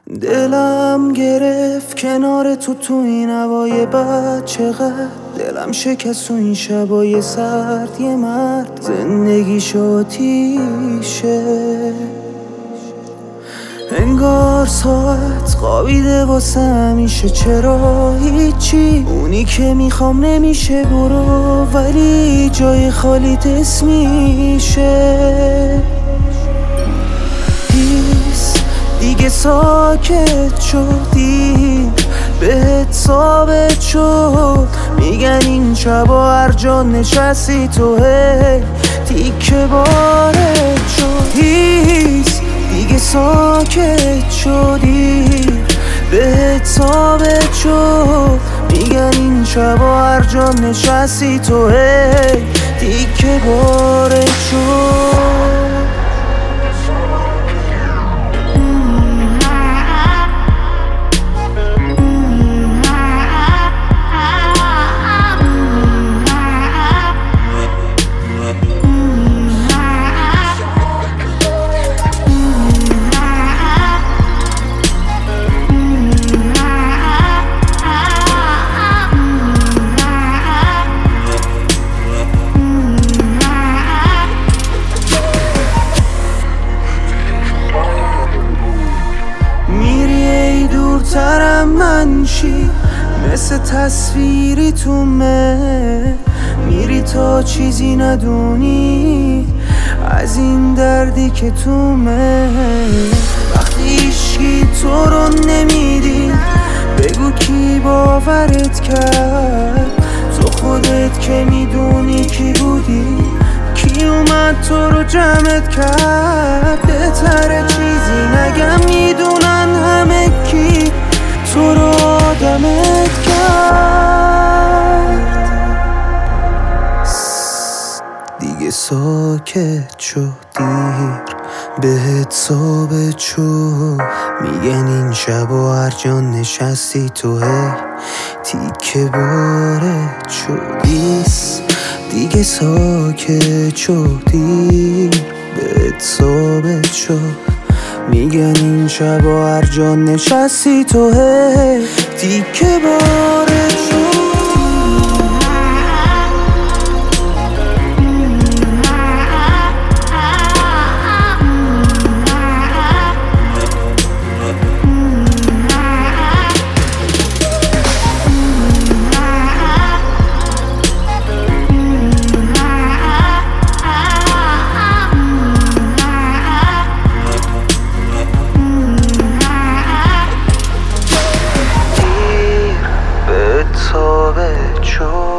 دلم گرفت کنار تو این هوای بد، چقدر دلم شکست تو این شبای سرد. یه مرد زندگیش آتیشه، انگار ساعت خوابیده واسه همیشه. چرا هیچی اونی که میخوام نمیشه، برو ولی جای خالی تس میشه. دیگه ساکت شدی، بهت ثابت شد. میگن این شبا هر جا نشستی تو هی تیکه بارت شد. دیگه ساکت شدی، بهت ثابت شد. میگن این شبا هر جا نشستی تو هی تیکه بارت شد. دورترم من چی مثل تصویری تو میری تا چیزی ندونی از این دردی که تو وقتی هیچکی تو رو نمیدی، بگو کی باورت کرد؟ تو خودت که میدونی کی بودی، کی اومد تو رو جمعت کرد؟ بهتره چیزی نگم، میدونن همه کی تو رو آدمت کرد. دیگه ساکت شد، دیر بهت ثابت شد. میگن این شبا هر جا نشستی تو هی تیکه بارت شد. دیگه ساکت شد، دیر بهت ثابت شد. میگن این شبا هر جا نشستی تو هی تیکه بارت شد. ثابت شد.